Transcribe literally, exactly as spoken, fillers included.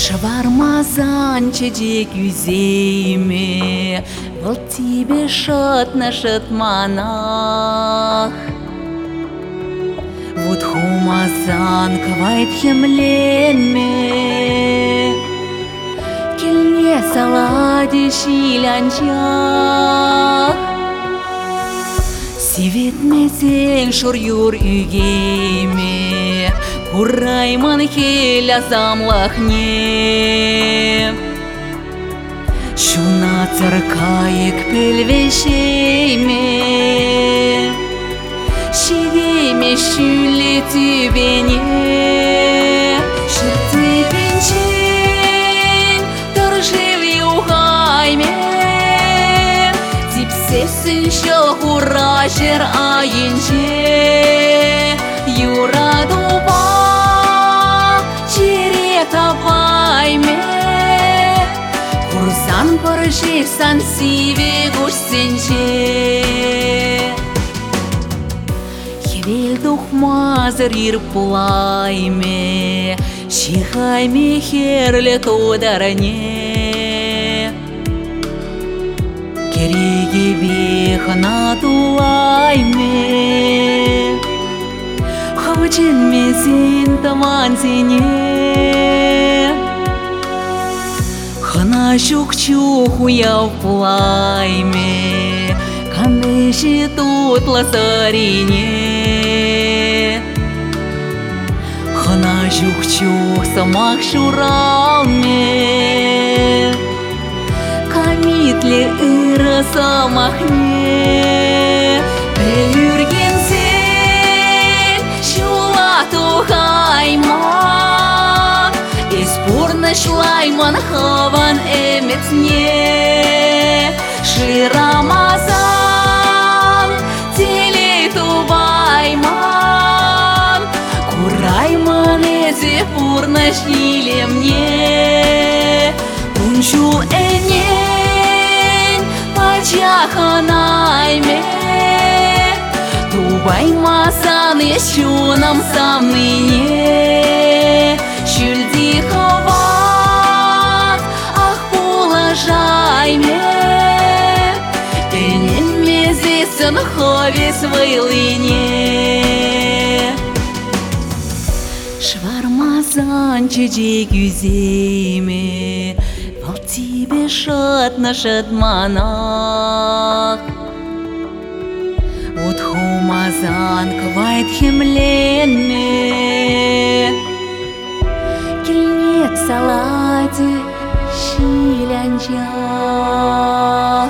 Швармазан чечек yüzeyime, Был тебе шатна шатманах. Вот хумазан квайт хемленме, Келне салади шилянчах. Севетмесең шур юр үйгейме, Курайман хеля замлахне. Шуна цыркайык пелвешейме, Шигейме шүлі түбене. Шырты пенчен тұржыл юғайме, Типсесін шоғыра жер айынже. Юраду ба жере табайме, Курсан поржерсан сиве гушсенже. Хевел духмазыр ирпулайме, Шихайме херле тодарне. Кереге бехна тулайме, Хавчен месен таман сене. Хана шук-чук уяв пулайме, Камеши тутла сарине. Хана шук-чук самак шуралме, Камитле ыры самахне. Пелюрген сен шула тухайма, Испурнышлайман хаван эметне. Ширамазан телей тубайман, Курайман эзе пурныш илемне. Унчул энен пачаханайме, Тубаймасан ещунам самныне. Шүлди хават ах пулажайме, Энен мезесін ховес вайлыне. Швармазан чечек yüzeyime, Был тебе шатна шатманах. Вот хумазан квайт хемленме, Келнет салади шилянчах.